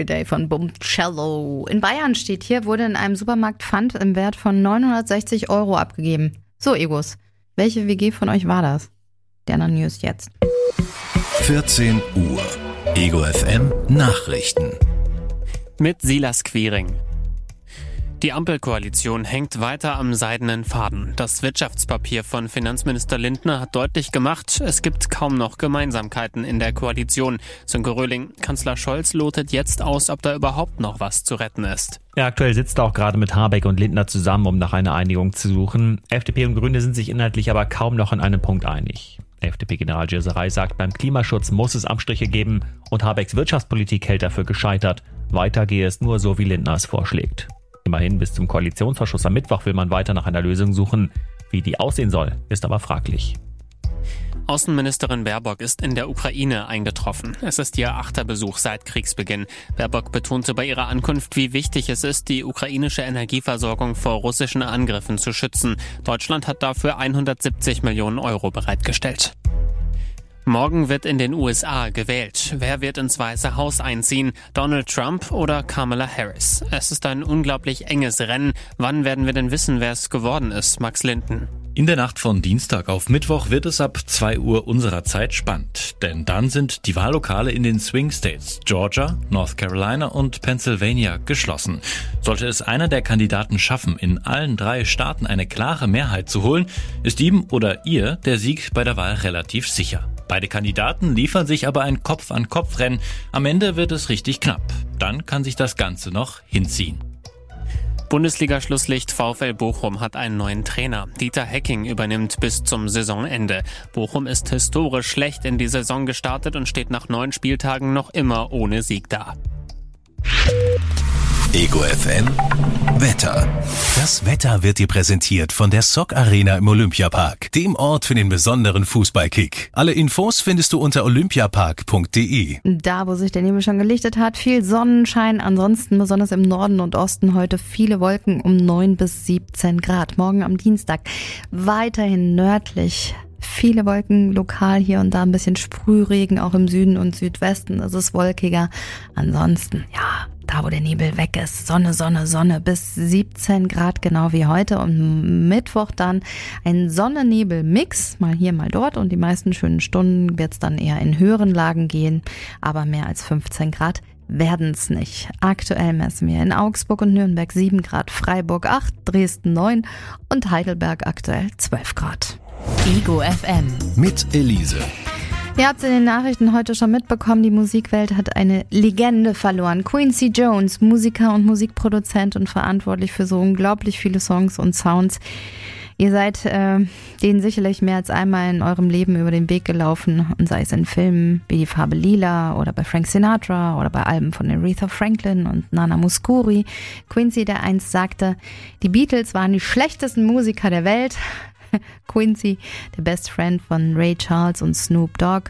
Everyday von Bumcello. In Bayern steht hier, wurde in einem Supermarkt Pfand im Wert von 960 € abgegeben. So, Egos, welche WG von euch war das? Der anderen News jetzt. 14 Uhr. Ego FM Nachrichten. Mit Silas Quiring. Die Ampelkoalition hängt weiter am seidenen Faden. Das Wirtschaftspapier von Finanzminister Lindner hat deutlich gemacht, es gibt kaum noch Gemeinsamkeiten in der Koalition. Sönke Röhling, Kanzler Scholz lotet jetzt aus, ob da überhaupt noch was zu retten ist. Ja, aktuell sitzt er auch gerade mit Habeck und Lindner zusammen, um nach einer Einigung zu suchen. FDP und Grüne sind sich inhaltlich aber kaum noch an einem Punkt einig. FDP-General Gilserey sagt, beim Klimaschutz muss es Abstriche geben und Habecks Wirtschaftspolitik hält dafür gescheitert. Weiter gehe es nur so, wie Lindner es vorschlägt. Immerhin bis zum Koalitionsausschuss am Mittwoch will man weiter nach einer Lösung suchen. Wie die aussehen soll, ist aber fraglich. Außenministerin Baerbock ist in der Ukraine eingetroffen. Es ist ihr 8. Besuch seit Kriegsbeginn. Baerbock betonte bei ihrer Ankunft, wie wichtig es ist, die ukrainische Energieversorgung vor russischen Angriffen zu schützen. Deutschland hat dafür 170 Millionen € bereitgestellt. Morgen wird in den USA gewählt. Wer wird ins Weiße Haus einziehen? Donald Trump oder Kamala Harris? Es ist ein unglaublich enges Rennen. Wann werden wir denn wissen, wer es geworden ist? Max Linden. In der Nacht von Dienstag auf Mittwoch wird es ab 2 Uhr unserer Zeit spannend. Denn dann sind die Wahllokale in den Swing States Georgia, North Carolina und Pennsylvania geschlossen. Sollte es einer der Kandidaten schaffen, in allen 3 Staaten eine klare Mehrheit zu holen, ist ihm oder ihr der Sieg bei der Wahl relativ sicher. Beide Kandidaten liefern sich aber ein Kopf-an-Kopf-Rennen. Am Ende wird es richtig knapp. Dann kann sich das Ganze noch hinziehen. Bundesliga-Schlusslicht VfL Bochum hat einen neuen Trainer. Dieter Hecking übernimmt bis zum Saisonende. Bochum ist historisch schlecht in die Saison gestartet und steht nach 9 Spieltagen noch immer ohne Sieg da. Ego FM Wetter. Das Wetter wird dir präsentiert von der Sock Arena im Olympiapark, dem Ort für den besonderen Fußballkick. Alle Infos findest du unter olympiapark.de. Da, wo sich der Nebel schon gelichtet hat, viel Sonnenschein. Ansonsten besonders im Norden und Osten heute viele Wolken um 9 bis 17 Grad. Morgen am Dienstag weiterhin nördlich. Viele Wolken, lokal hier und da ein bisschen Sprühregen, auch im Süden und Südwesten. Es ist wolkiger. Ansonsten, ja, da wo der Nebel weg ist, Sonne, Sonne, Sonne bis 17 Grad, genau wie heute. Und Mittwoch dann ein Sonne-Nebel-Mix, mal hier, mal dort. Und die meisten schönen Stunden wird es dann eher in höheren Lagen gehen. Aber mehr als 15 Grad werden es nicht. Aktuell messen wir in Augsburg und Nürnberg 7 Grad, Freiburg 8, Dresden 9 und Heidelberg aktuell 12 Grad. Ego FM Mit Elise. Ihr habt es in den Nachrichten heute schon mitbekommen, die Musikwelt hat eine Legende verloren. Quincy Jones, Musiker und Musikproduzent und verantwortlich für so unglaublich viele Songs und Sounds. Ihr seid denen sicherlich mehr als einmal in eurem Leben über den Weg gelaufen, und sei es in Filmen wie Die Farbe Lila oder bei Frank Sinatra oder bei Alben von Aretha Franklin und Nana Mouskouri. Quincy, der einst sagte, die Beatles waren die schlechtesten Musiker der Welt. Quincy, der Best Friend von Ray Charles und Snoop Dogg,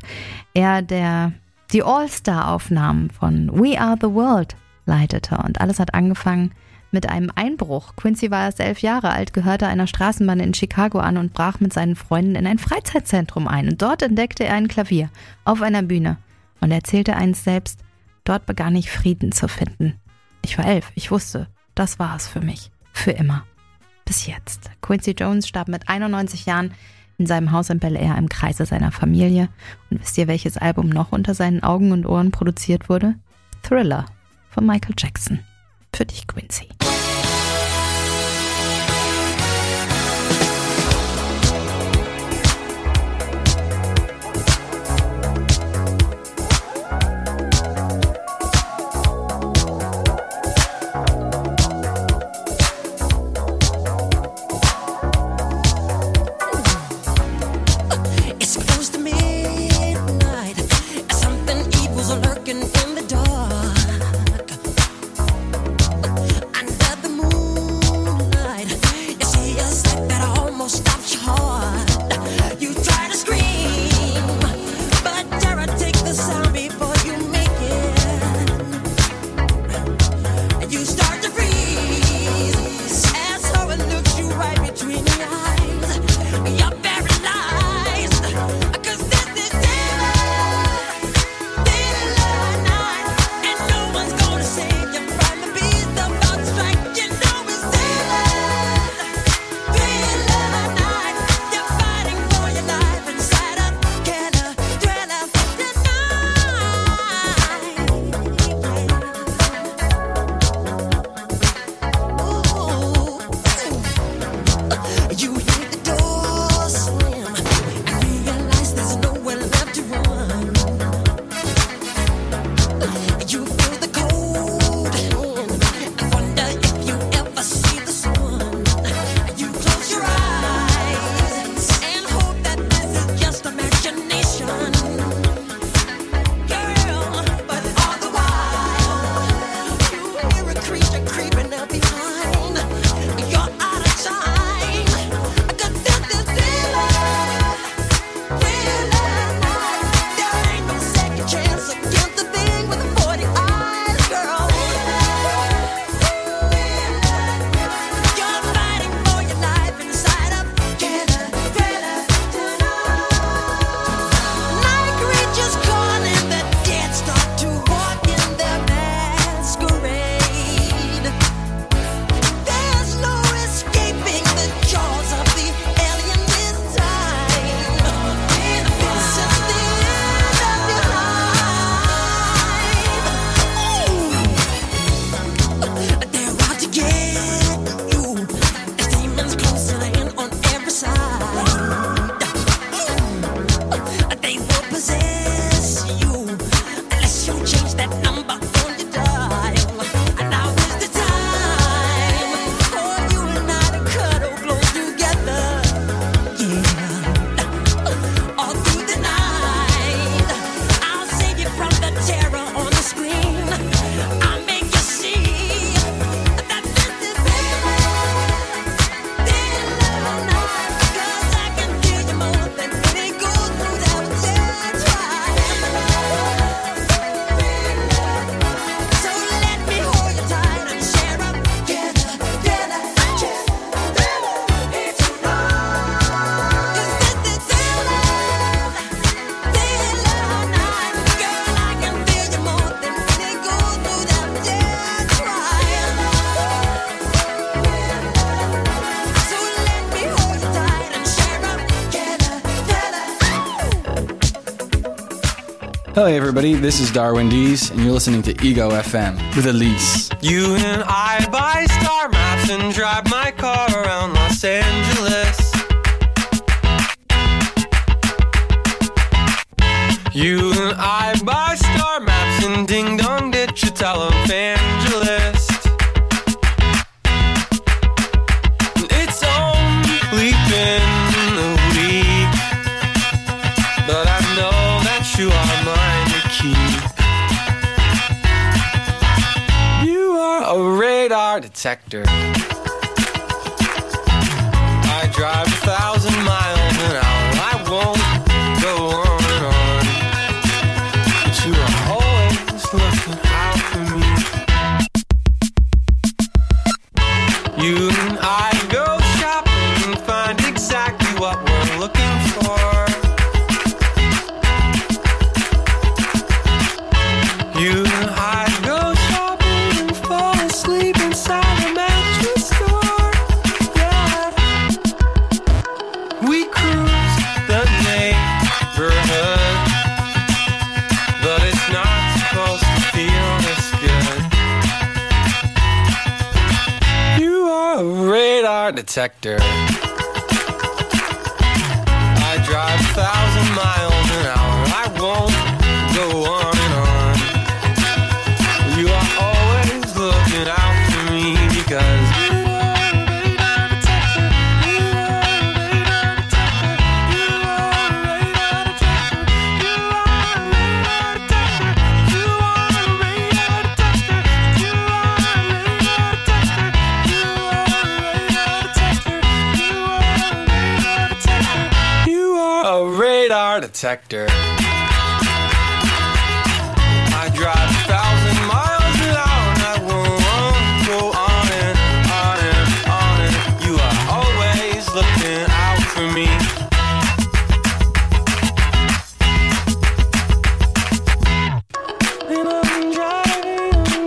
der die All-Star-Aufnahmen von We Are the World leitete. Und alles hat angefangen mit einem Einbruch. Quincy war erst 11 Jahre alt, gehörte einer Straßenbahn in Chicago an und brach mit seinen Freunden in ein Freizeitzentrum ein. Und dort entdeckte er ein Klavier auf einer Bühne und erzählte einst selbst, dort begann ich Frieden zu finden. Ich war 11, ich wusste, das war es für mich, für immer. Bis jetzt. Quincy Jones starb mit 91 Jahren in seinem Haus in Bel Air im Kreise seiner Familie. Und wisst ihr, welches Album noch unter seinen Augen und Ohren produziert wurde? Thriller von Michael Jackson. Für dich, Quincy. Lurking in the dark. I Hello everybody, this is Darwin Dees, and you're listening to Ego FM with Elise. You and I buy star maps and drive my car around Los Angeles. You and I buy star maps and ding dong ditch a televangelist. It's only been a week, but I know that you are mine to keep. You are a radar detector. I drive 1,000 miles an hour. I won't go on and on, but you are always looking out for me. You and I go shopping and find exactly what we're looking for. You and I go shopping and fall asleep inside a mattress store. Yeah. We cruise the neighborhood, but it's not supposed to feel this good. You are a radar detector. I drive 1,000 miles an hour. I won't go on and on. You are always looking out for me because you are a radar detector. You are a radar detector. You are a radar detector. You are a radar detector. You are a radar detector. You are a radar detector. You are a radar detector. You are a radar detector. I drive 1,000 miles an hour and I won't go on and on and on and you are always looking out for me. And I'm driving.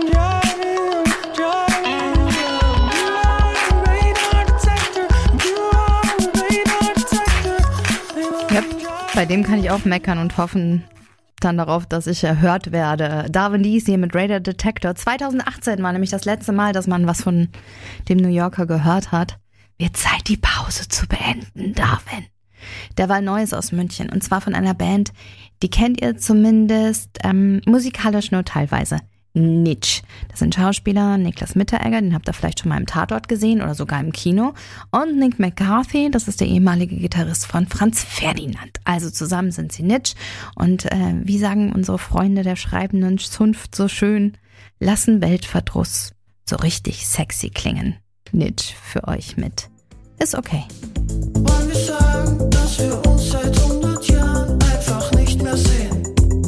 You are a radar detector. You are a radar detector. Yep, bei dem kann ich auch meckern und hoffen dann darauf, dass ich erhört werde. Darwin Dees hier mit Radar Detector. 2018 war nämlich das letzte Mal, dass man was von dem New Yorker gehört hat. Wird Zeit, die Pause zu beenden, Darwin. Der war Neues aus München und zwar von einer Band, die kennt ihr zumindest musikalisch nur teilweise. Nitsch. Das sind Schauspieler Niklas Mitteregger, den habt ihr vielleicht schon mal im Tatort gesehen oder sogar im Kino. Und Nick McCarthy, das ist der ehemalige Gitarrist von Franz Ferdinand. Also zusammen sind sie Nitsch. Und wie sagen unsere Freunde der schreibenden Zunft so schön, lassen Weltverdruss so richtig sexy klingen. Nitsch für euch mit Ist okay. Wollen wir sagen, dass wir uns seit 100 Jahren einfach nicht mehr sehen?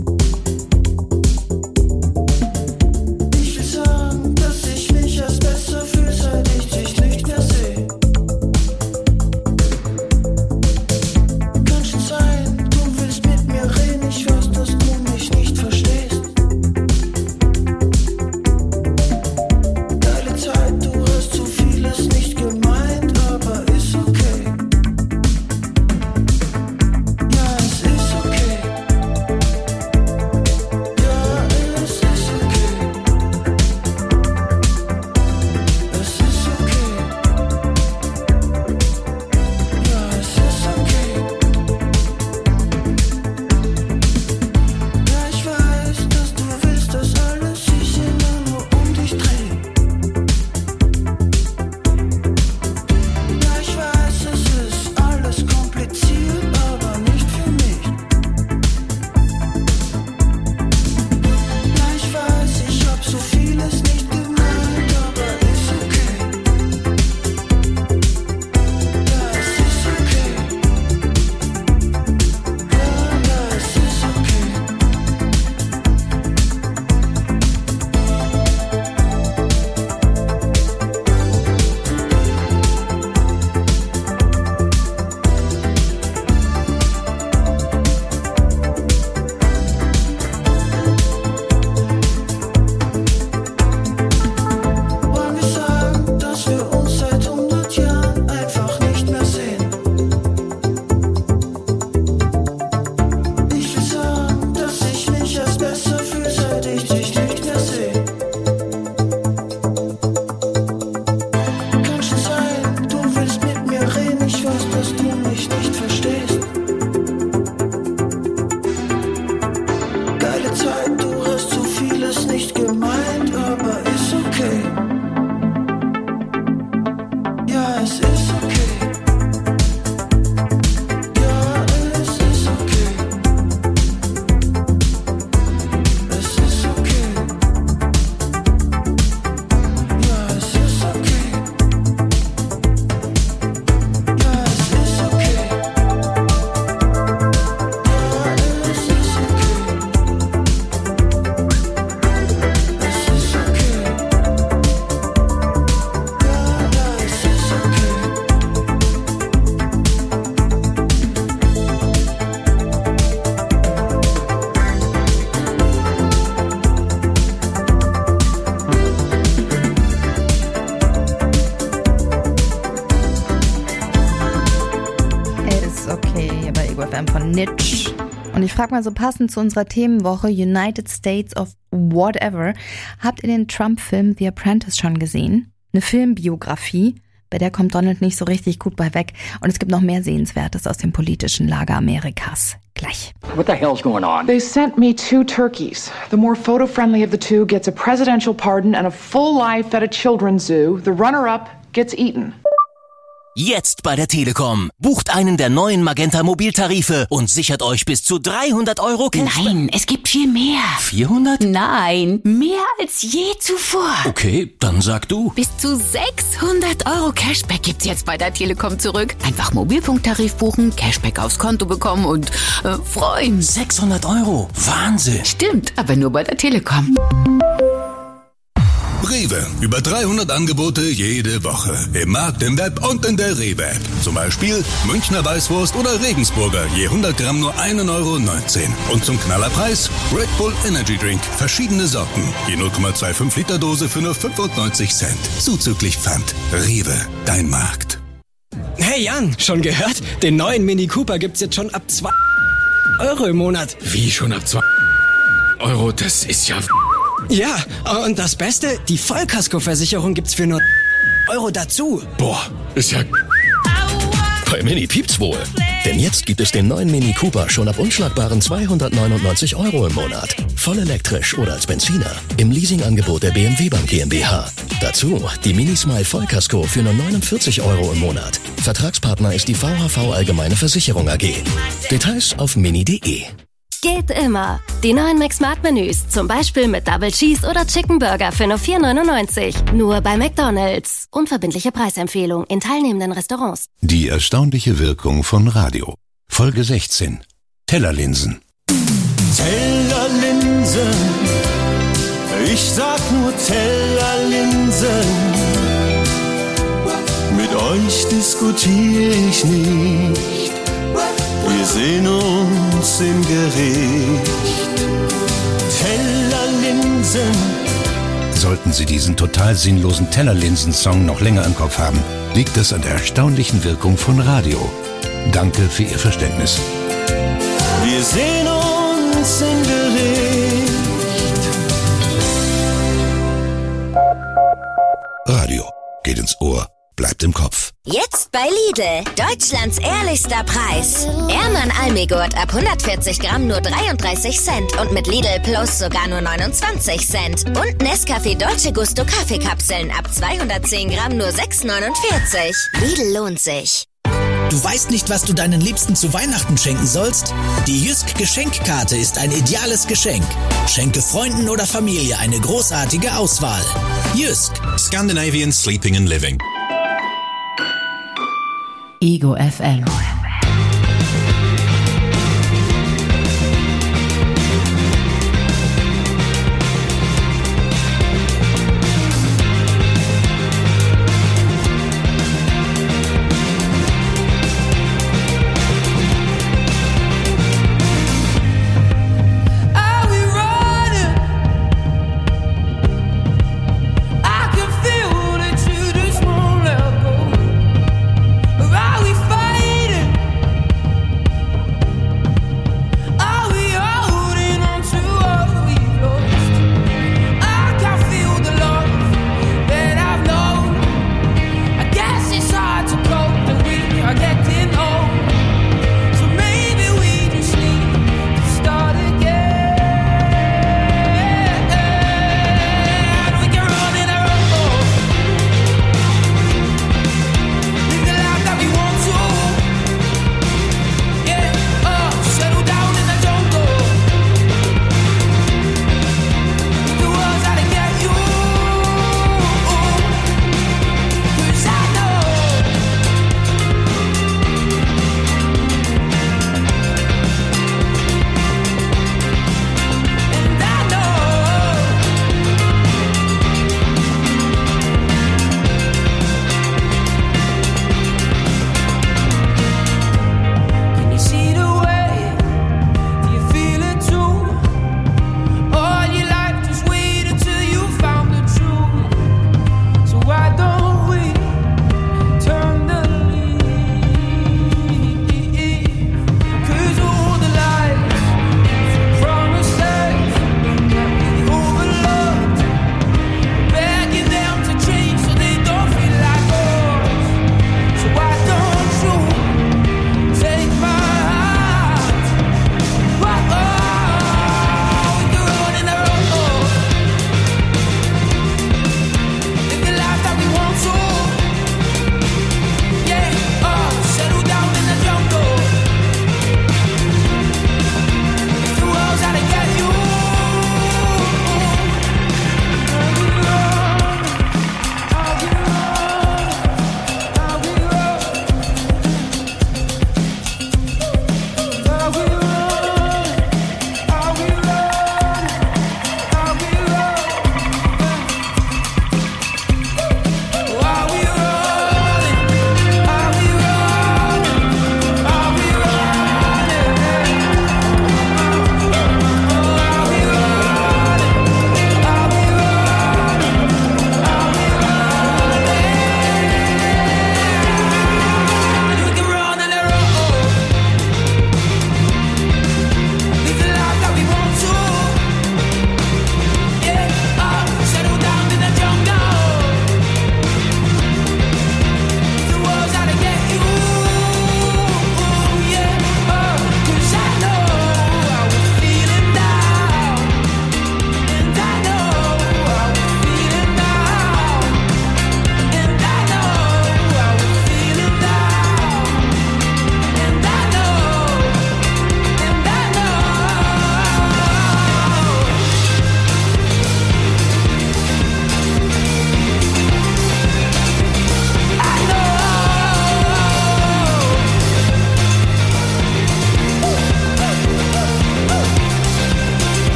Ich will sagen, dass ich mich erst besser fühle, seit ich dich nicht mehr sehe. Kann schon sein, du willst mit mir reden, ich weiß, dass du mich nicht verstehst. Geile Zeit, du hast so vieles nicht gemeint, aber ist okay. Ja, es ist okay. Ja, es ist okay. Es ist okay. Ja, es ist okay. Ja, ich weiß, dass du willst, dass alles sich immer nur um dich dreht. Ja, ich weiß, es ist alles kompliziert, aber nicht für mich. Ja, ich weiß, ich hab so vieles nicht gemeint, aber ist okay. Ja, es ist okay. Ja, es ist okay. Wollen wir sagen, dass wir uns seit 100 Jahren einfach nicht mehr sehen? Ich will sagen, dass ich mich erst besser fühle, seit ich dich nicht mehr sehe. Kann schon sein, du willst mit mir reden, ich weiß, dass du mich nicht verstehst. Geile Zeit, du hast so vieles nicht gemeint, aber ist okay. Ja, es ist okay. Ja, es ist okay. Es ist okay. Ja, es ist okay. Ja, es ist okay. Ja, es ist okay. Es ist okay. Ja, es ist okay. Ist okay, hier bei Ego FM von Nitsch. Und ich frage mal so passend zu unserer Themenwoche United States of Whatever. Habt ihr den Trump-Film The Apprentice schon gesehen? Eine Filmbiografie, bei der kommt Donald nicht so richtig gut bei weg. Und es gibt noch mehr Sehenswertes aus dem politischen Lager Amerikas. Gleich. What the hell's going on? They sent me 2 turkeys. The more photo-friendly of the 2 gets a presidential pardon and a full life at a children's zoo. The runner-up gets eaten. Jetzt bei der Telekom. Bucht einen der neuen Magenta Mobiltarife und sichert euch bis zu 300 € Cashback. Nein, es gibt viel mehr. 400? Nein, mehr als je zuvor. Okay, dann sag du. Bis zu 600 € Cashback gibt's jetzt bei der Telekom zurück. Einfach Mobilfunktarif buchen, Cashback aufs Konto bekommen und freuen. 600 €? Wahnsinn. Stimmt, aber nur bei der Telekom. Rewe. Über 300 Angebote jede Woche. Im Markt, im Web und in der Rewe-App. Zum Beispiel Münchner Weißwurst oder Regensburger. Je 100 Gramm nur 1,19 €. Und zum Knallerpreis Red Bull Energy Drink. Verschiedene Sorten. Je 0,25 Liter Dose für nur 95 Cent. Zuzüglich Pfand. Rewe. Dein Markt. Hey Jan, schon gehört? Den neuen Mini Cooper gibt's jetzt schon ab 2 € im Monat. Wie schon ab 2 €? Das ist ja... Ja, und das Beste, die Vollkaskoversicherung gibt's für nur € dazu. Boah, ist ja... Bei Mini piept's wohl. Denn jetzt gibt es den neuen Mini Cooper schon ab unschlagbaren 299 € im Monat. Voll elektrisch oder als Benziner. Im Leasingangebot der BMW Bank GmbH. Dazu die Mini Smile Vollkasko für nur 49 € im Monat. Vertragspartner ist die VHV Allgemeine Versicherung AG. Details auf mini.de. Geht immer. Die neuen McSmart-Menüs, zum Beispiel mit Double Cheese oder Chicken Burger für nur 4,99. Nur bei McDonald's. Unverbindliche Preisempfehlung in teilnehmenden Restaurants. Die erstaunliche Wirkung von Radio. Folge 16. Tellerlinsen. Tellerlinsen, ich sag nur Tellerlinsen. Mit euch diskutiere ich nicht. Wir sehen uns im Gericht. Tellerlinsen. Sollten Sie diesen total sinnlosen Tellerlinsen-Song noch länger im Kopf haben, liegt es an der erstaunlichen Wirkung von Radio. Danke für Ihr Verständnis. Wir sehen uns im Gericht. Radio geht ins Ohr, bleibt im Kopf. Jetzt bei Lidl, Deutschlands ehrlichster Preis. Ehrmann Almigurt ab 140 Gramm nur 33 Cent und mit Lidl Plus sogar nur 29 Cent. Und Nescafé Dolce Gusto Kaffeekapseln ab 210 Gramm nur 6,49. Lidl lohnt sich. Du weißt nicht, was du deinen Liebsten zu Weihnachten schenken sollst? Die Jysk Geschenkkarte ist ein ideales Geschenk. Schenke Freunden oder Familie eine großartige Auswahl. Jysk. Scandinavian Sleeping and Living. Ego FM. Are we fighting?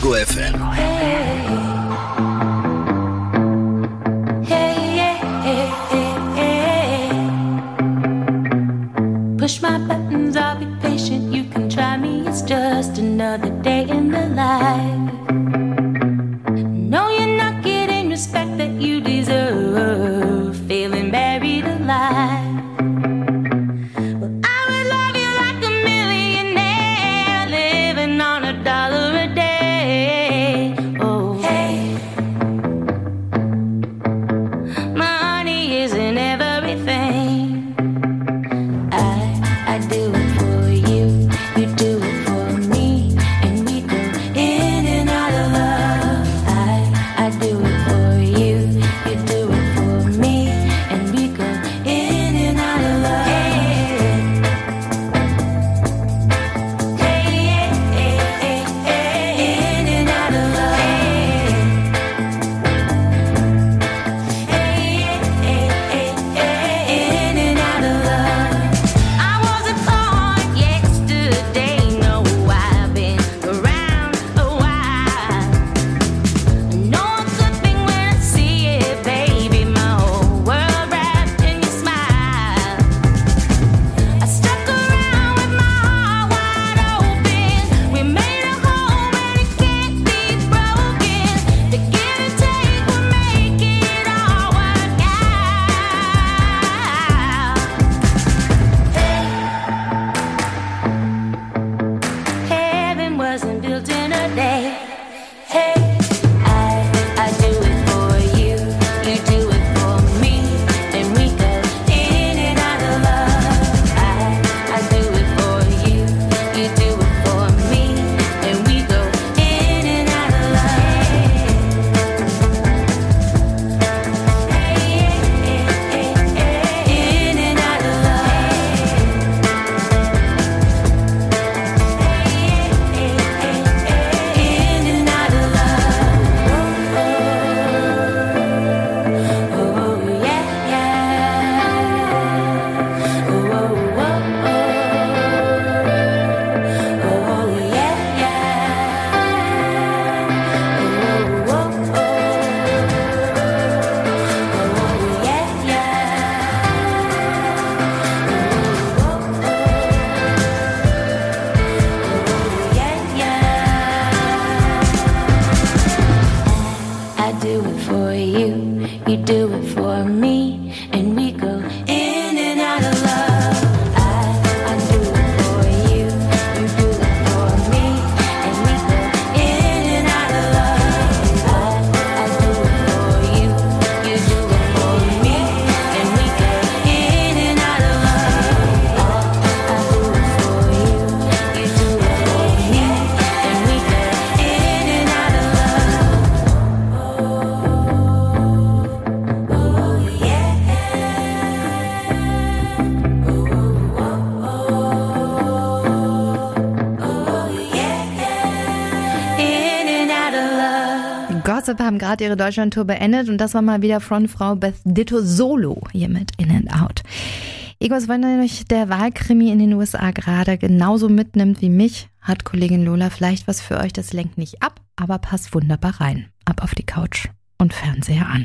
Ego FM. Push my buttons, I'll be patient. You can try me, it's just another day in the life. No, you're not getting respect that you deserve. Feeling buried alive. Gossip haben gerade ihre Deutschlandtour beendet und das war mal wieder Frontfrau Beth Ditto solo hier mit In and Out. Egos, wenn euch der Wahlkrimi in den USA gerade genauso mitnimmt wie mich, hat Kollegin Lola vielleicht was für euch. Das lenkt nicht ab, aber passt wunderbar rein. Ab auf die Couch und Fernseher an.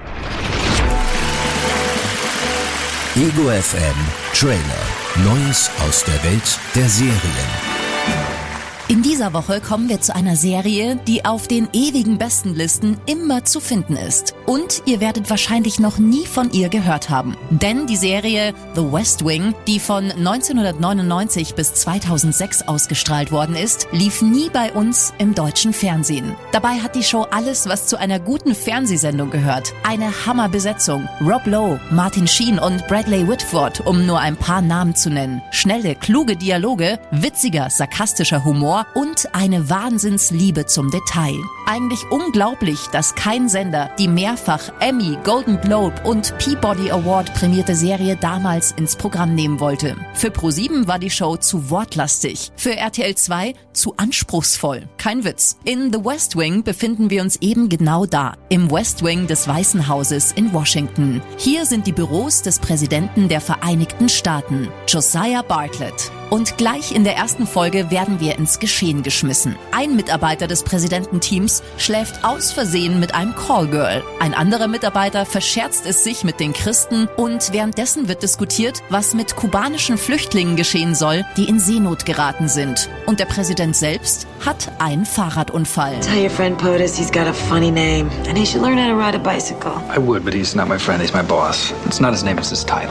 Ego FM Trailer. Neues aus der Welt der Serien. In dieser Woche kommen wir zu einer Serie, die auf den ewigen Bestenlisten immer zu finden ist. Und ihr werdet wahrscheinlich noch nie von ihr gehört haben. Denn die Serie The West Wing, die von 1999 bis 2006 ausgestrahlt worden ist, lief nie bei uns im deutschen Fernsehen. Dabei hat die Show alles, was zu einer guten Fernsehsendung gehört. Eine Hammerbesetzung. Rob Lowe, Martin Sheen und Bradley Whitford, um nur ein paar Namen zu nennen. Schnelle, kluge Dialoge, witziger, sarkastischer Humor und eine Wahnsinnsliebe zum Detail. Eigentlich unglaublich, dass kein Sender die mehrfach Emmy, Golden Globe und Peabody Award prämierte Serie damals ins Programm nehmen wollte. Für ProSieben war die Show zu wortlastig, für RTL 2 zu anspruchsvoll. Kein Witz. In The West Wing befinden wir uns eben genau da, im West Wing des Weißen Hauses in Washington. Hier sind die Büros des Präsidenten der Vereinigten Staaten, Josiah Bartlet. Und gleich in der ersten Folge werden wir ins Geschehen geschmissen. Ein Mitarbeiter des Präsidententeams schläft aus Versehen mit einem Callgirl. Ein anderer Mitarbeiter verscherzt es sich mit den Christen und währenddessen wird diskutiert, was mit kubanischen Flüchtlingen geschehen soll, die in Seenot geraten sind. Und der Präsident selbst hat einen Fahrradunfall. Tell your friend POTUS he's got a funny name and he should learn how to ride a bicycle. I would, but he's not my friend, he's my boss. It's not his name, it's his title.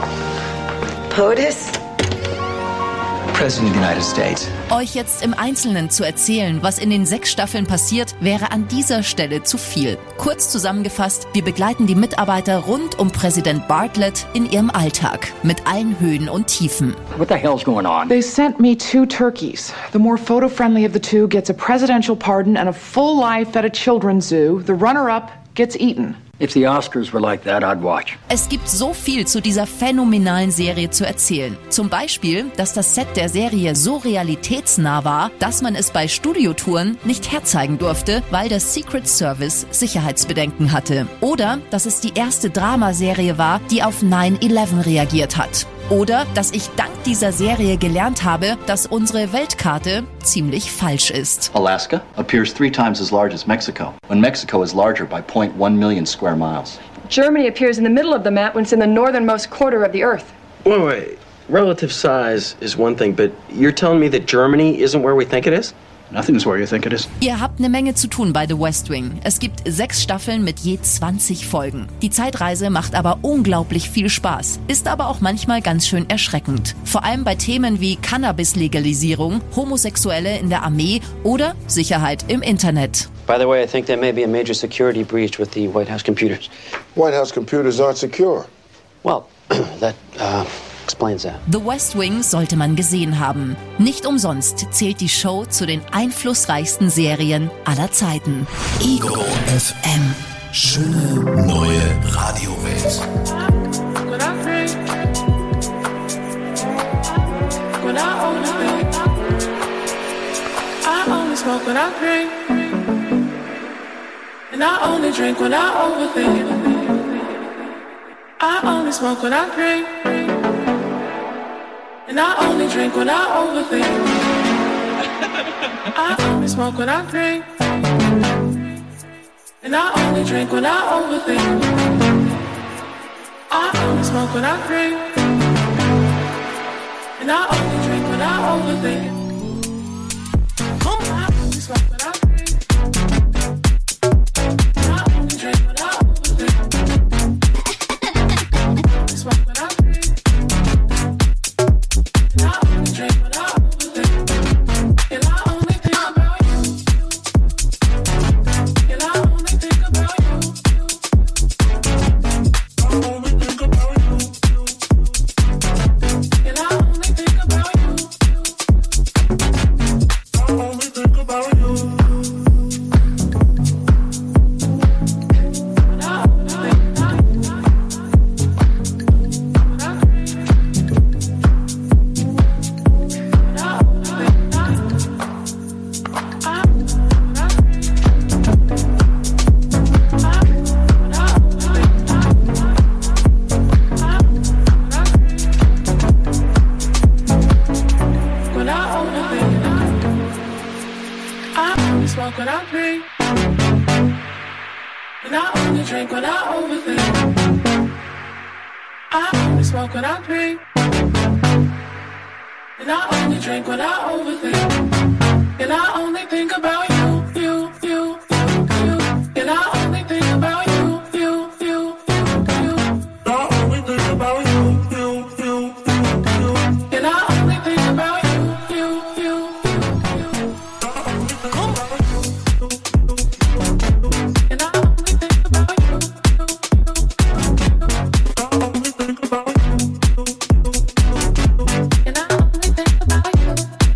POTUS? President of the United States. Euch jetzt im Einzelnen zu erzählen, was in den 6 Staffeln passiert, wäre an dieser Stelle zu viel. Kurz zusammengefasst, wir begleiten die Mitarbeiter rund um Präsident Bartlet in ihrem Alltag, mit allen Höhen und Tiefen. What the hell's going on? They sent me 2 turkeys. The more photo-friendly of the 2 gets a presidential pardon and a full life at a children's zoo. The runner-up gets eaten. If the Oscars were like that, I'd watch. Es gibt so viel zu dieser phänomenalen Serie zu erzählen. Zum Beispiel, dass das Set der Serie so realitätsnah war, dass man es bei Studiotouren nicht herzeigen durfte, weil der Secret Service Sicherheitsbedenken hatte. Oder, dass es die erste Dramaserie war, die auf 9/11 reagiert hat. Oder, dass ich dank dieser Serie gelernt habe, dass unsere Weltkarte ziemlich falsch ist. Alaska appears 3 times as large as Mexico, when Mexico is larger by 0.1 million square miles. Germany appears in the middle of the map when it's in the northernmost quarter of the Earth. Wait. Relative size is one thing, but you're telling me that Germany isn't where we think it is? Nothing's where you think it is. Ihr habt eine Menge zu tun bei The West Wing. Es gibt 6 Staffeln mit je 20 Folgen. Die Zeitreise macht aber unglaublich viel Spaß, ist aber auch manchmal ganz schön erschreckend. Vor allem bei Themen wie Cannabis-Legalisierung, Homosexuelle in der Armee oder Sicherheit im Internet. By the way, I think there may be a major security breach with the White House computers. White House computers aren't secure. Well, that explains that. The West Wing sollte man gesehen haben. Nicht umsonst zählt die Show zu den einflussreichsten Serien aller Zeiten. Ego FM. Schöne neue Radiowelt. I only smoke when I drink, and I only drink when I overthink. I only smoke when I drink, and I only drink when I overthink. I only smoke when I drink, and I only drink when I overthink. I only smoke when I drink, and I only drink when I overthink. I only smoke when I drink, and I only drink when I overthink. I only smoke when I drink, and I only drink when I overthink. And I only think about you. And I only think about you. I only think about you. And I only think about you. I only think about you. When I overthink, I only smoke when I drink, and I only drink when I overthink. I only smoke when I drink, and I only drink when I overthink. And I only think about you, you, you, you, you. And I only think about you, you, you, you, you. I only think about you, you, you, you. And I only think about you, you, you, you. And I only think about you, I only think about you. And I only think about you.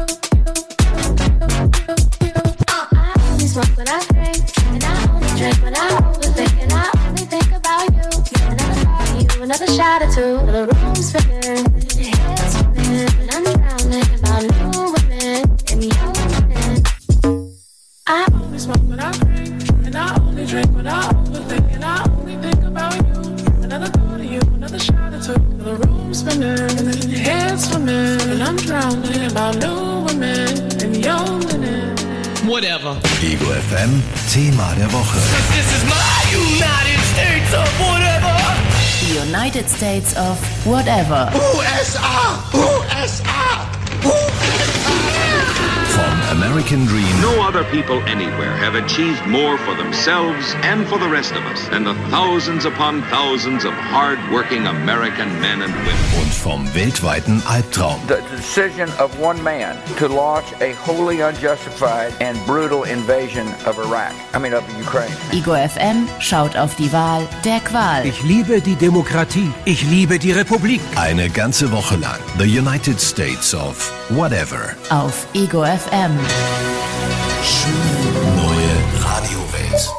I only smoke when I drink, and I only drink when I overthink. And I only think about you. Another thought of you, another shot or two. The room's spinning, head spinning, and I'm drowning about new women and young women. I only smoke when I drink, and I only drink when I overthink. And I only think about you. Another thought of you, another shot or two. The room's spinning, head swimming, and I'm drowning. proudly about new women and young women. Whatever. Ego FM, Thema der Woche. This is my United States of whatever. The United States of Whatever. USA! USA! Vom American Dream. No other people anywhere have achieved more for themselves and for the rest of us than the thousands upon thousands of hard-working American men and women. Und vom weltweiten Albtraum. The decision of one man to launch a wholly unjustified and brutal invasion of Ukraine. Ego FM schaut auf die Wahl der Qual. Ich liebe die Demokratie. Ich liebe die Republik. Eine ganze Woche lang. The United States of Whatever. Auf Ego FM. Schöne neue Radiowelt.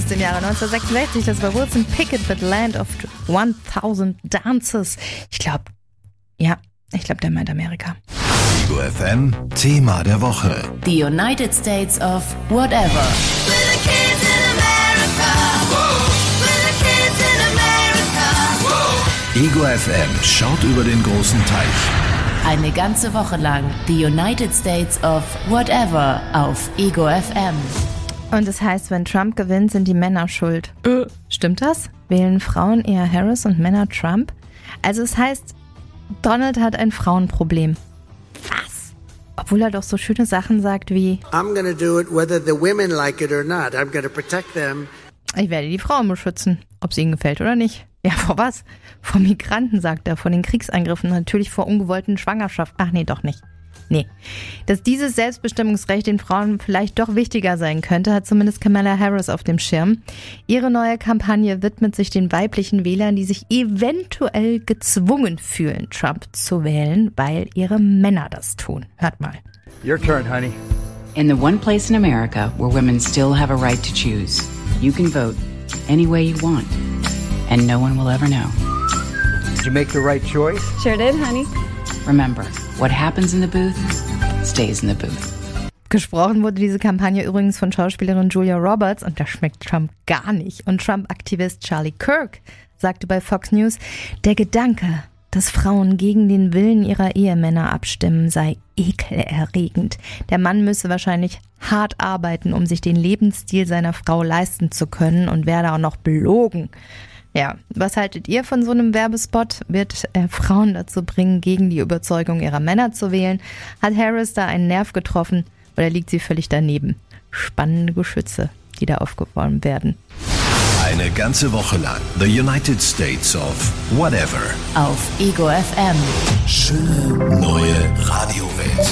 dem Jahre 1966. Das war Wilson Pickett mit Land of 1000 Dances. Ich glaube, der meint Amerika. Ego FM, Thema der Woche. The United States of Whatever. Ego FM schaut über den großen Teich. Eine ganze Woche lang The United States of Whatever auf Ego FM. Und es heißt, wenn Trump gewinnt, sind die Männer schuld. Stimmt das? Wählen Frauen eher Harris und Männer Trump? Also es heißt, Donald hat ein Frauenproblem. Was? Obwohl er doch so schöne Sachen sagt wie: I'm gonna do it whether the women like it or not. I'm gonna protect them. Ich werde die Frauen beschützen, ob es ihnen gefällt oder nicht. Ja, vor was? Vor Migranten, sagt er, vor den Kriegseingriffen, natürlich vor ungewollten Schwangerschaften. Ach nee, doch nicht. Nee. Dass dieses Selbstbestimmungsrecht den Frauen vielleicht doch wichtiger sein könnte, hat zumindest Kamala Harris auf dem Schirm. Ihre neue Kampagne widmet sich den weiblichen Wählern, die sich eventuell gezwungen fühlen, Trump zu wählen, weil ihre Männer das tun. Hört mal. Your turn, honey. In the one place in America where women still have a right to choose, you can vote any way you want, and no one will ever know. Did you make the right choice? Sure did, honey. Remember, what happens in the booth stays in the booth. Gesprochen wurde diese Kampagne übrigens von Schauspielerin Julia Roberts und das schmeckt Trump gar nicht. Und Trump-Aktivist Charlie Kirk sagte bei Fox News, der Gedanke, dass Frauen gegen den Willen ihrer Ehemänner abstimmen, sei ekelerregend. Der Mann müsse wahrscheinlich hart arbeiten, um sich den Lebensstil seiner Frau leisten zu können und werde auch noch belogen. Ja, was haltet ihr von so einem Werbespot? Wird er Frauen dazu bringen, gegen die Überzeugung ihrer Männer zu wählen? Hat Harris da einen Nerv getroffen oder liegt sie völlig daneben? Spannende Geschütze, die da aufgeworfen werden. Eine ganze Woche lang The United States of Whatever. Auf Ego FM. Schöne neue Radiowelt.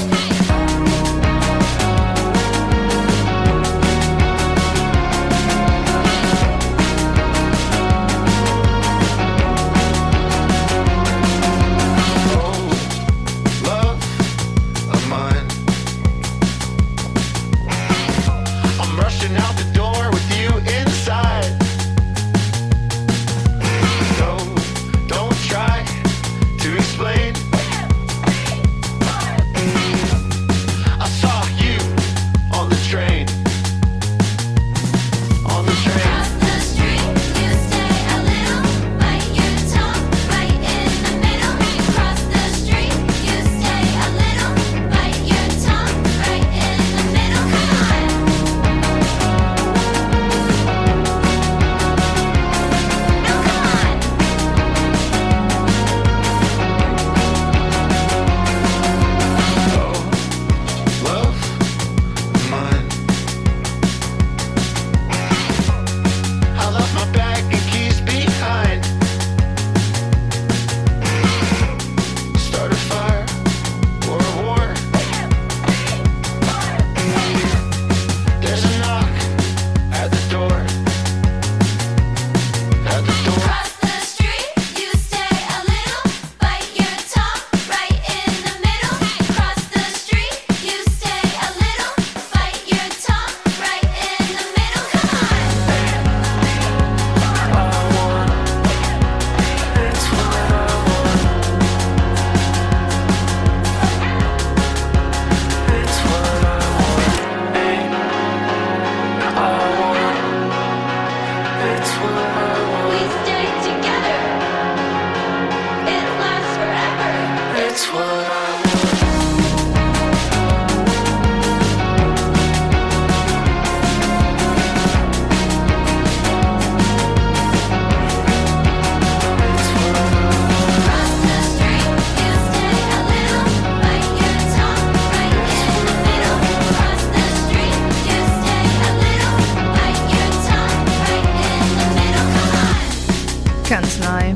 Ganz neu.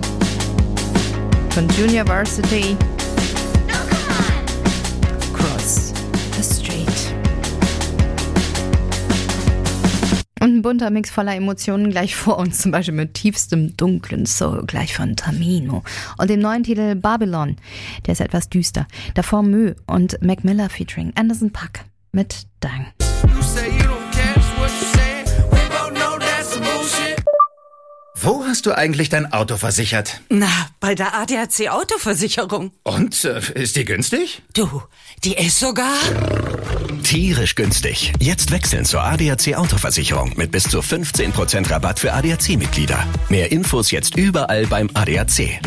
Von Junior Varsity. Cross the Street. Und ein bunter Mix voller Emotionen gleich vor uns, zum Beispiel mit tiefstem dunklen Soul, gleich von Tamino. Und dem neuen Titel Babylon, der ist etwas düster. Davor Mö und Mac Miller featuring Anderson .Paak mit Dang. You say you don't care, that's what you say. We both know that's a bull. Wo hast du eigentlich dein Auto versichert? Na, bei der ADAC Autoversicherung. Und, ist die günstig? Du, die ist sogar... Tierisch günstig. Jetzt wechseln zur ADAC Autoversicherung mit bis zu 15% Rabatt für ADAC-Mitglieder. Mehr Infos jetzt überall beim ADAC.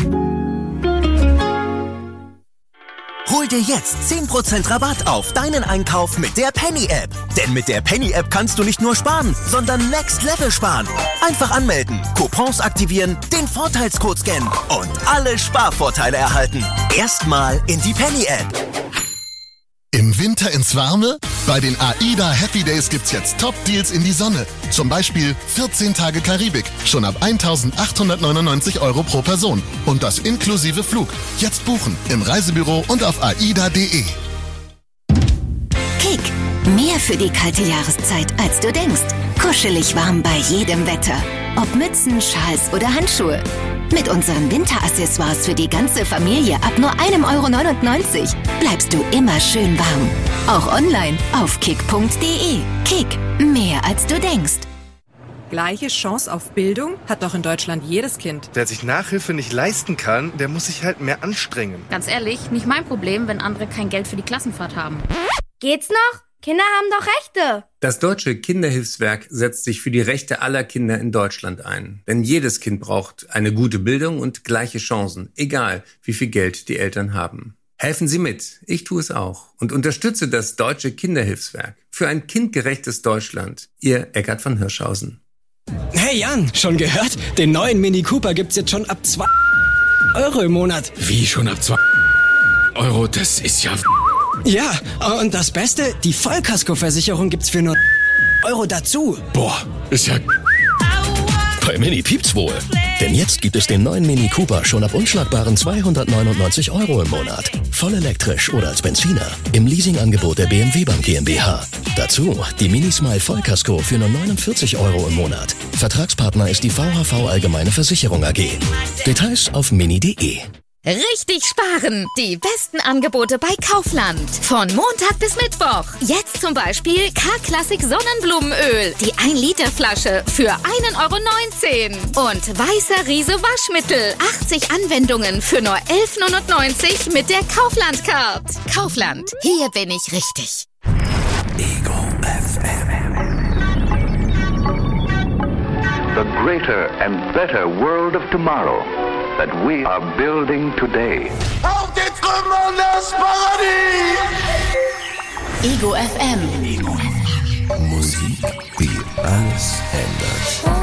Hol dir jetzt 10% Rabatt auf deinen Einkauf mit der Penny-App. Denn mit der Penny-App kannst du nicht nur sparen, sondern Next Level sparen. Einfach anmelden, Coupons aktivieren, den Vorteilscode scannen und alle Sparvorteile erhalten. Erstmal in die Penny-App. Im Winter ins Warme? Bei den AIDA Happy Days gibt's jetzt Top-Deals in die Sonne. Zum Beispiel 14 Tage Karibik, schon ab 1.899 € pro Person. Und das inklusive Flug. Jetzt buchen, im Reisebüro und auf aida.de. Kick, mehr für die kalte Jahreszeit, als du denkst. Kuschelig warm bei jedem Wetter. Ob Mützen, Schals oder Handschuhe. Mit unseren Winteraccessoires für die ganze Familie ab nur 1,99 € bleibst du immer schön warm. Auch online auf kick.de. Kick, mehr als du denkst. Gleiche Chance auf Bildung hat doch in Deutschland jedes Kind. Wer sich Nachhilfe nicht leisten kann, der muss sich halt mehr anstrengen. Ganz ehrlich, nicht mein Problem, wenn andere kein Geld für die Klassenfahrt haben. Geht's noch? Kinder haben doch Rechte. Das Deutsche Kinderhilfswerk setzt sich für die Rechte aller Kinder in Deutschland ein. Denn jedes Kind braucht eine gute Bildung und gleiche Chancen, egal wie viel Geld die Eltern haben. Helfen Sie mit, ich tue es auch und unterstütze das Deutsche Kinderhilfswerk für ein kindgerechtes Deutschland. Ihr Eckart von Hirschhausen. Hey Jan, schon gehört? Den neuen Mini Cooper gibt's jetzt schon ab 2 € im Monat. Wie schon ab 2 €? Das ist ja... Ja, und das Beste, die Vollkaskoversicherung gibt's für nur € dazu. Boah, ist ja... Bei Mini piept's wohl. Denn jetzt gibt es den neuen Mini Cooper schon ab unschlagbaren 299 € im Monat. Voll elektrisch oder als Benziner. Im Leasingangebot der BMW Bank GmbH. Dazu die Mini Smile Vollkasko für nur 49 € im Monat. Vertragspartner ist die VHV Allgemeine Versicherung AG. Details auf mini.de. Richtig sparen! Die besten Angebote bei Kaufland. Von Montag bis Mittwoch. Jetzt zum Beispiel K-Klassik Sonnenblumenöl. Die 1-Liter-Flasche für 1,19 €. Und Weißer Riese Waschmittel. 80 Anwendungen für nur 11,99 € mit der Kaufland-Card. Kaufland. Hier bin ich richtig. Ego FM. The greater and better world of tomorrow that we are building today. Auf die Trümmern des Paradies! Ego FM. Ego FM. Musik, die alles ändert.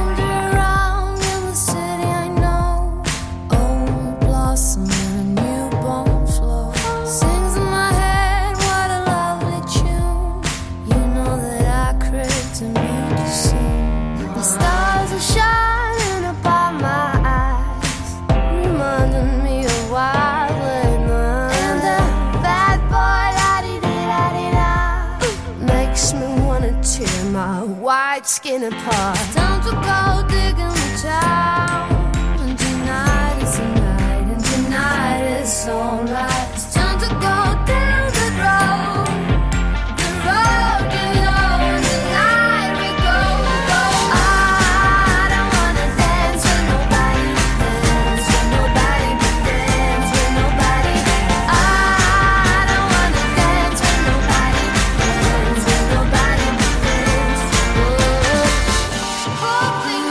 White skin apart. Time to go digging the town. And tonight is the night, and tonight is alright. It's time to go down the road. The road you know, and tonight we go. I don't wanna dance with nobody, dance with nobody, dance with nobody. I don't wanna dance with nobody, dance with nobody. Hoping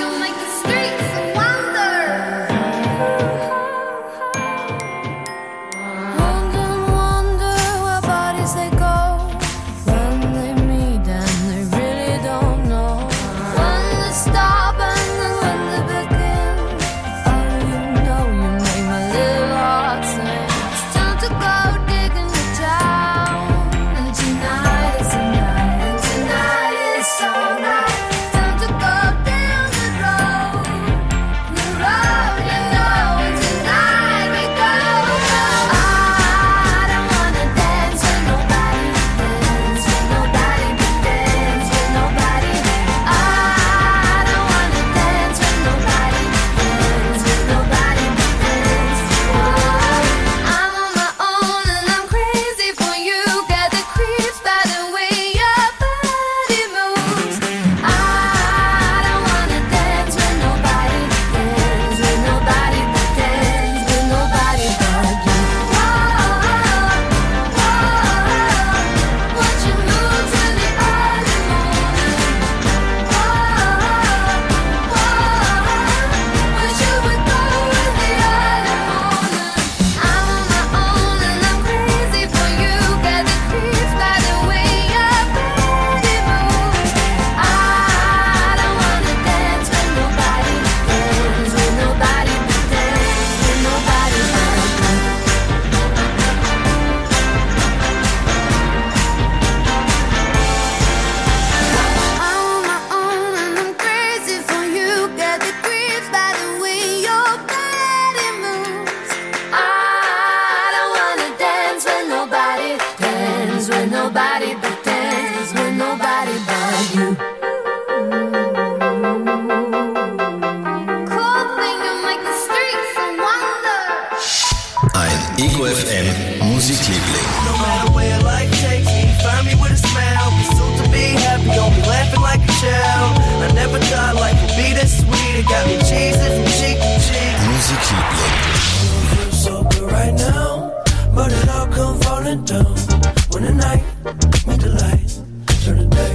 Ego FM Musikliebling. No matter where life takes me, find me with a smile. Be soon to be happy, don't be laughing like a child. I never thought life would be this sweet. It got me cheesing from cheek to cheek. Musikliebling. Feel so good right now, but it all come falling down. When the night meet the light, turn the day.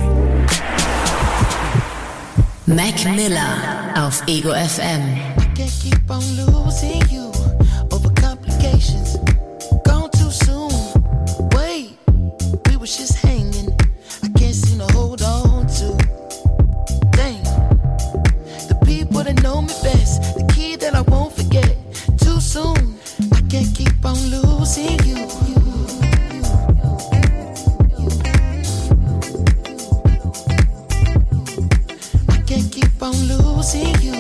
Mac Miller auf Ego FM. Can't keep on losing you over complications. Gone too soon. Wait, we was just hanging. I can't seem to hold on to. Dang, the people that know me best, the key that I won't forget. Too soon. I can't keep on losing you. I can't keep on losing you.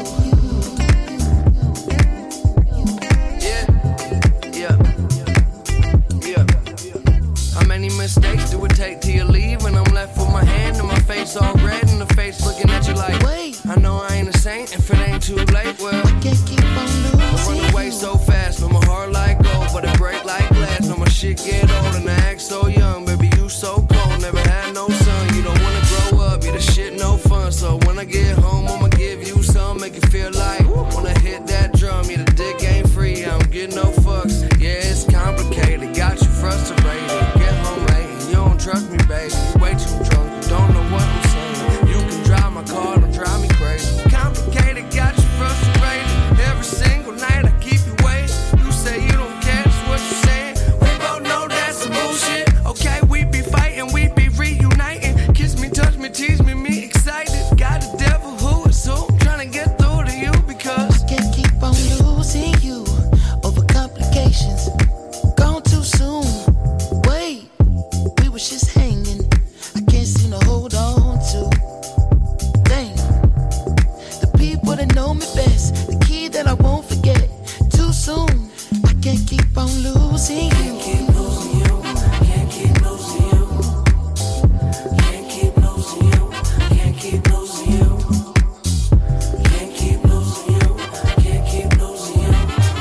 Mistakes do it take till you leave? When I'm left with my hand and my face all red and the face looking at you like, wait, I know I ain't a saint if it ain't too late. Well, I can't keep on losing. I run away so fast, no my heart like gold, but it break like glass. No my shit get old and I act so young. Baby, you so cold, never had no son. You don't wanna grow up, yeah, the shit no fun. So when I get home, I'ma give you some, make it feel like wanna hit that drum. Yeah, the dick ain't free, I don't get no fucks. Yeah, it's complicated, got you frustrated. Get home late, you don't trust me, baby. You way too drunk, you don't know what I'm saying. You can drive my car, don't drive me crazy. Complicated, got you frustrated. Every single night I keep you waiting. You say you don't care, that's what you're saying. We both know that's some bullshit. Okay, we be fighting, we be reuniting. Kiss me, touch me, tease me, me excited. Got a devil who is so trying to get through to you because I can't keep on losing you over complications. Gone too soon. Wait, we was just hanging. I can't seem to hold on to. Dang, the people that know me best, the key that I won't forget. Too soon, I can't keep on losing you. Can't keep losing you. Can't keep losing you. Can't keep losing you. Can't keep losing you. Can't keep losing you. Can't keep losing you.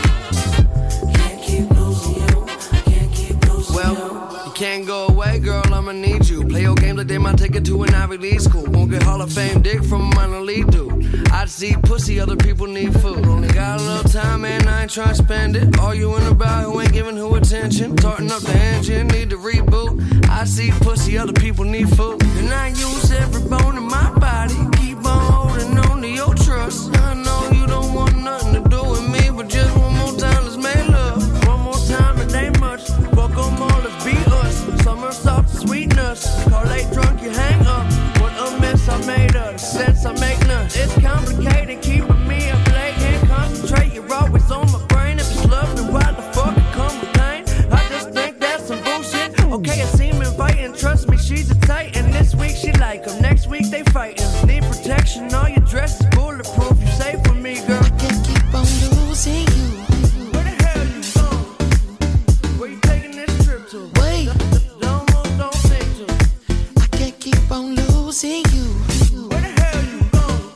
Can't keep losing you. Can't keep losing you. Well, you can't go away, girl, I'ma need you. Play your games like they might take it to an Ivy League school. Won't get Hall of Fame dick from a minor league dude. I see pussy, other people need food. Only got a little time and I ain't trying to spend it. Arguing about who ain't giving who attention. Starting up the engine, need to reboot. I see pussy, other people need food. And I use every bone in my body. Keep on holding on to your trust. I know you don't want nothing to do with me, but just one more time, let's make love. One more time, it ain't much. Fuck them all, let's be us. Summer soft sweetness. Call late drunk, you hang up. What a mess I made of, the sense I make none. It's complicated, keeping me up late. Can't concentrate, you're always on my brain. If it's love, then why the fuck I come with pain? I just think that's some bullshit. Okay, it seems inviting, trust me, she's a titan. This week she like him, next week they fighting. Need protection, all your dress is bulletproof. You safe with me, girl. I can't keep on losing you. Where the hell you going? Where you taking this trip to? Wait, don't think to. I can't keep on losing you. Where the hell you going?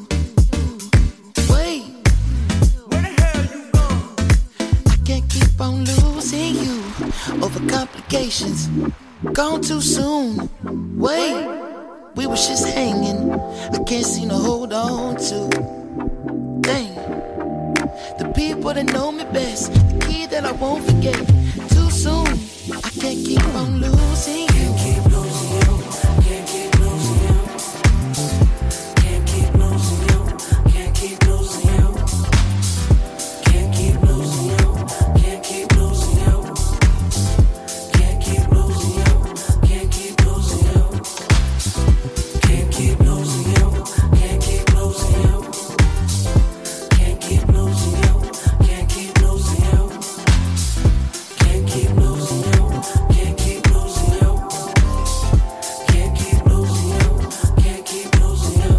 Wait, where the hell you going? I can't keep on losing you over complications. Gone too soon. Wait, we was just hanging. I can't seem to hold on to. Dang, the people that know me best, the key that I won't forget. Too soon, I can't keep on losing you. Can't keep losing you. Can't keep losing you. Can't keep losing you. Can't keep losing you. Can't keep losing you. Can't keep losing you. Can't keep losing you. Can't keep losing you. Can't keep losing you. Can't keep losing you. Can't keep losing you. Can't keep losing you. Can't keep losing you. Can't keep losing you. Can't keep losing you. Can't keep losing you.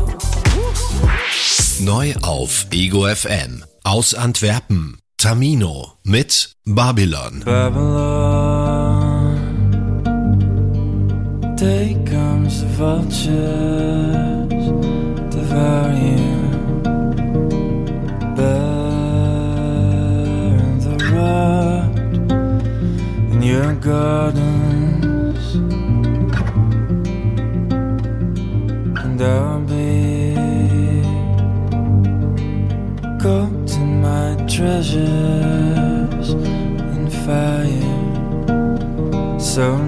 Neu auf Ego FM. Aus Antwerpen. Tamino mit Babylon. Babylon, day comes the vultures devour you. Burn the rod gardens, and I'll be collecting my treasures in fire, so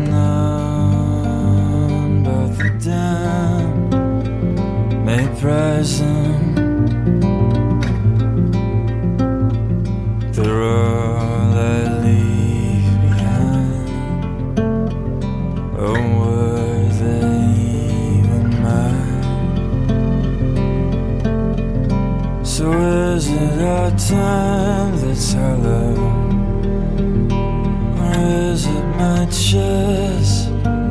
none but the damned may prize them. They're all I leave behind. Oh, were they even mine? So is it our time that's hollow, or is it my chest?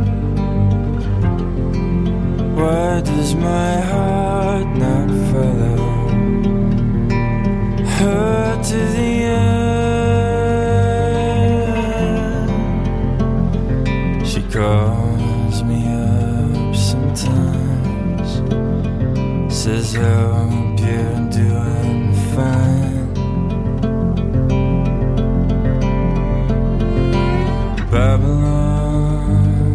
Why does my heart not follow her to the end? She calls me up sometimes, says I hope you're doing fine. Babylon,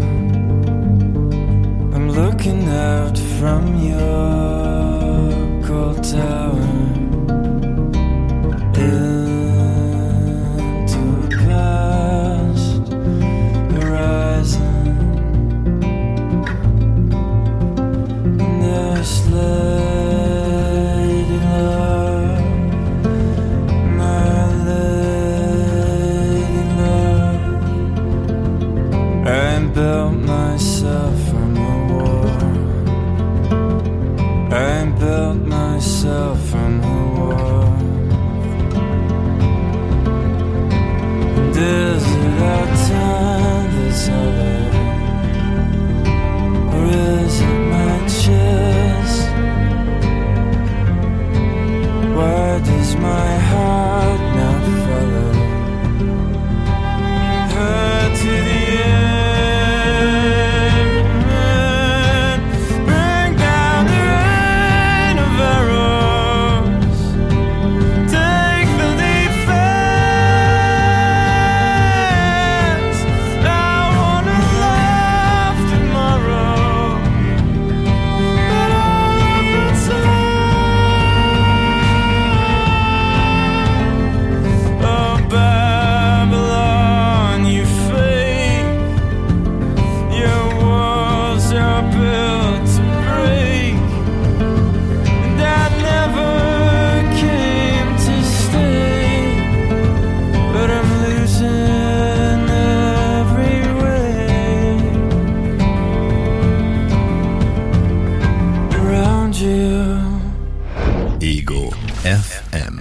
I'm looking out from your cold tower into a past horizon, and there's lady love, my lady love. I built myself from a war, I built myself from a war. Is it our time that's over, or is it my chest? Why does my heart not follow her to the end? Bring down the rain of arrows, take the defense. I wanna love tomorrow, but all of it's oh, Babylon, you fake. Your walls are built to break, and I never came to stay, but I'm losing every way around you. Ego FM.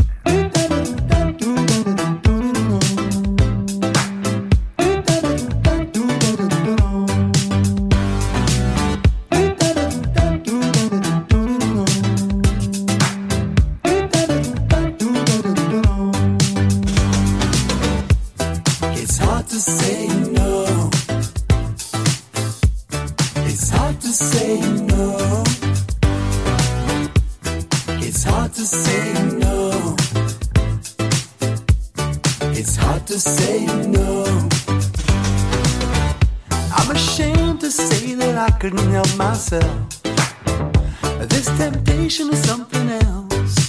It's hard to say no. It's hard to say no. It's hard to say no. It's hard to say no. I'm ashamed to say that I couldn't help myself. This temptation is something else.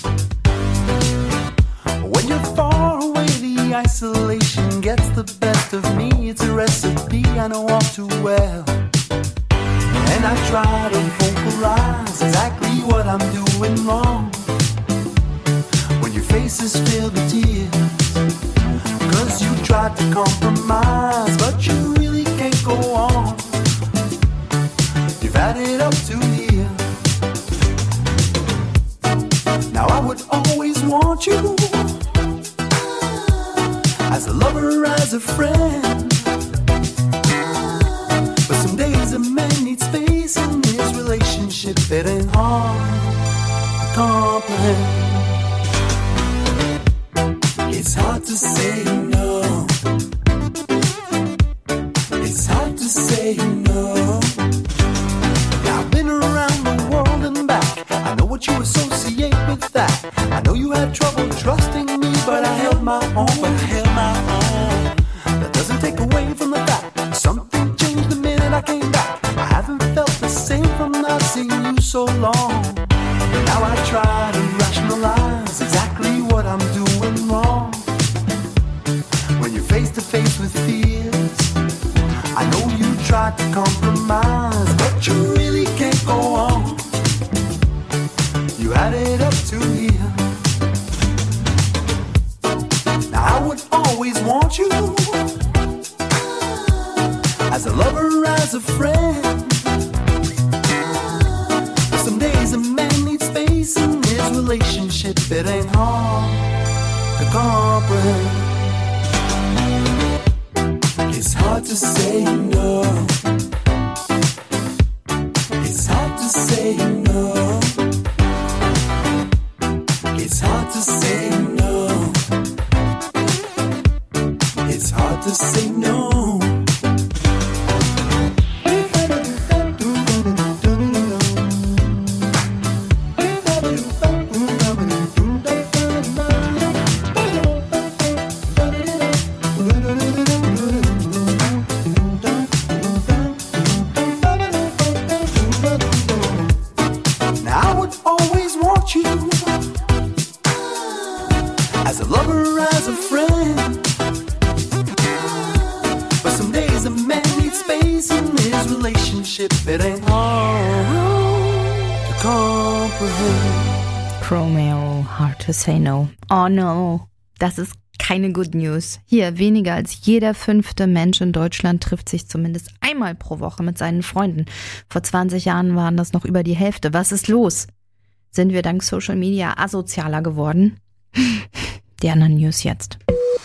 When you're far away, the isolation gets the best of me. It's a recipe I know all too well, and I try to vocalize exactly what I'm doing wrong. When your face is filled with tears, 'cause you tried to compromise, but you really can't go on. You've had it up to here. Now I would always want you as a lover, as a friend. But some days a man needs space in his relationship. It ain't hard to comprehend. It's hard to say no. It's hard to say no. Now I've been around the world and back. I know what you associate with that. I know you had trouble trusting me, but I held my own. That doesn't take away always want you, as a lover, as a friend. But some days a man needs space in his relationship. It ain't hard to comprehend. It's hard to say no. It's hard to say no. It's hard to say no. It's hard to say no. As a lover, as a friend. But some days a man needs space in his relationship. It ain't hard to comprehend. Chromeo, hard to say no. Oh no, das ist keine Good News. Hier, weniger als jeder 5. Mensch in Deutschland trifft sich zumindest einmal pro Woche mit seinen Freunden. Vor 20 Jahren waren das noch über die Hälfte. Was ist los? Sind wir dank Social Media asozialer geworden? Die anderen News jetzt.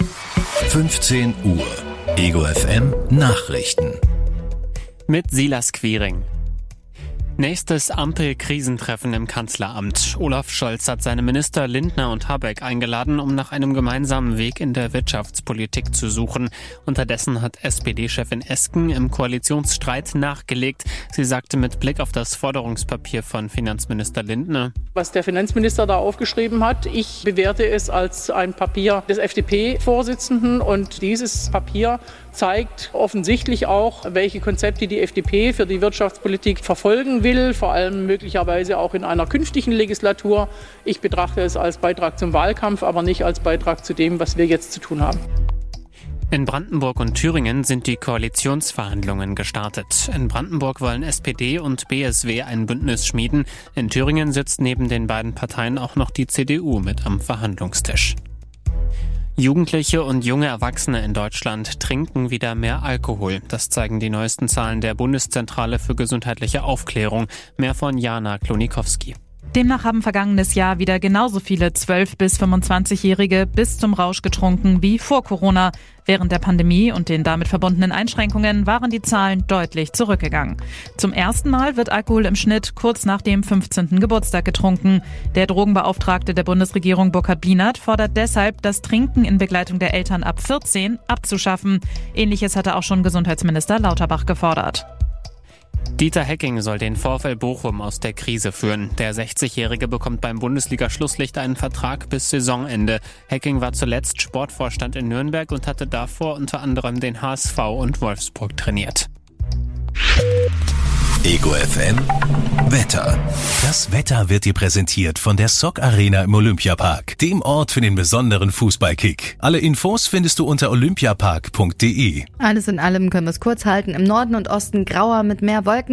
15 Uhr. Ego FM Nachrichten. Mit Silas Quiring. Nächstes Ampel-Krisentreffen im Kanzleramt. Olaf Scholz hat seine Minister Lindner und Habeck eingeladen, um nach einem gemeinsamen Weg in der Wirtschaftspolitik zu suchen. Unterdessen hat SPD-Chefin Esken im Koalitionsstreit nachgelegt. Sie sagte mit Blick auf das Forderungspapier von Finanzminister Lindner: Was der Finanzminister da aufgeschrieben hat, ich bewerte es als ein Papier des FDP-Vorsitzenden, und dieses Papier zeigt offensichtlich auch, welche Konzepte die FDP für die Wirtschaftspolitik verfolgen will, vor allem möglicherweise auch in einer künftigen Legislatur. Ich betrachte es als Beitrag zum Wahlkampf, aber nicht als Beitrag zu dem, was wir jetzt zu tun haben. In Brandenburg und Thüringen sind die Koalitionsverhandlungen gestartet. In Brandenburg wollen SPD und BSW ein Bündnis schmieden. In Thüringen sitzt neben den beiden Parteien auch noch die CDU mit am Verhandlungstisch. Jugendliche und junge Erwachsene in Deutschland trinken wieder mehr Alkohol. Das zeigen die neuesten Zahlen der Bundeszentrale für gesundheitliche Aufklärung. Mehr von Jana Klonikowski. Demnach haben vergangenes Jahr wieder genauso viele 12- bis 25-Jährige bis zum Rausch getrunken wie vor Corona. Während der Pandemie und den damit verbundenen Einschränkungen waren die Zahlen deutlich zurückgegangen. Zum ersten Mal wird Alkohol im Schnitt kurz nach dem 15. Geburtstag getrunken. Der Drogenbeauftragte der Bundesregierung Burkhard Blinert fordert deshalb, das Trinken in Begleitung der Eltern ab 14 abzuschaffen. Ähnliches hatte auch schon Gesundheitsminister Lauterbach gefordert. Dieter Hecking soll den VfL Bochum aus der Krise führen. Der 60-Jährige bekommt beim Bundesliga-Schlusslicht einen Vertrag bis Saisonende. Hecking war zuletzt Sportvorstand in Nürnberg und hatte davor unter anderem den HSV und Wolfsburg trainiert. Ego FM Wetter. Das Wetter wird dir präsentiert von der Sock Arena im Olympiapark, dem Ort für den besonderen Fußballkick. Alle Infos findest du unter olympiapark.de. Alles in allem können wir es kurz halten. Im Norden und Osten grauer mit mehr Wolken.